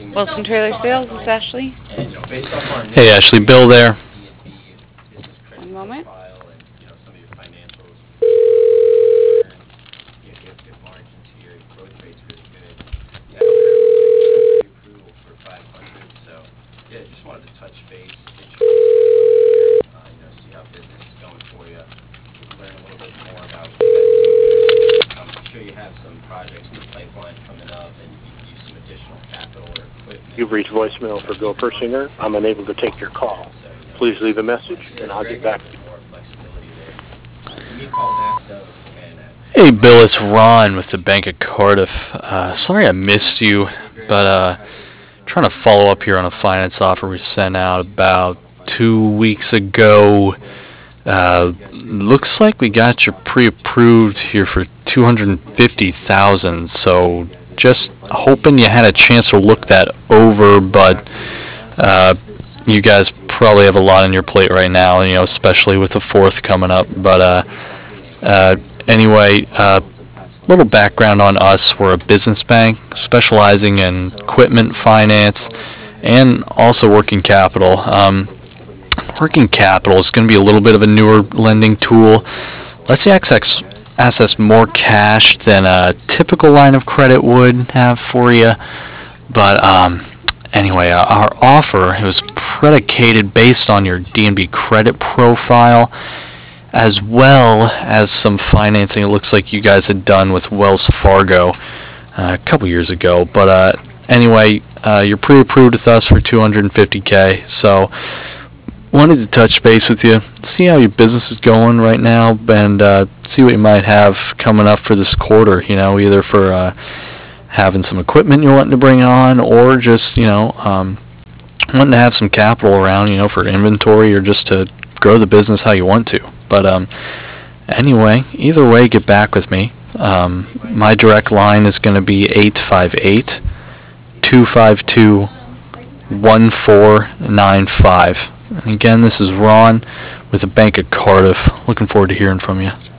Wilson Trailer Sales, this is Ashley. Hey Ashley, Bill there. One moment. You've reached voicemail for Bill Persinger. I'm unable to take your call. Please leave a message, and I'll get back to you. Hey Bill, it's Ron with the Bank of Cardiff. Sorry I missed you, but trying to follow up here on a finance offer we sent out about 2 weeks ago. Looks like we got you pre-approved here for $250,000. So just hoping you had a chance to look that over, but you guys probably have a lot on your plate right now, especially with the 4th coming up. But anyway, little background on us. We're a business bank specializing in equipment finance and also working capital. Working capital is going to be a little bit of a newer lending tool. Lets you access more cash than a typical line of credit would have for you. But anyway, our offer, it was predicated based on your D&B credit profile, as well as some financing it looks like you guys had done with Wells Fargo a couple years ago. But anyway, you're pre-approved with us for $250K. So wanted to touch base with you, see how your business is going right now, and see what you might have coming up for this quarter, either for having some equipment you're wanting to bring on, or just, wanting to have some capital around, for inventory, or just to grow the business how you want to. But anyway, either way, get back with me. My direct line is going to be 858-252-1495. And again, this is Ron with the Bank of Cardiff. Looking forward to hearing from you.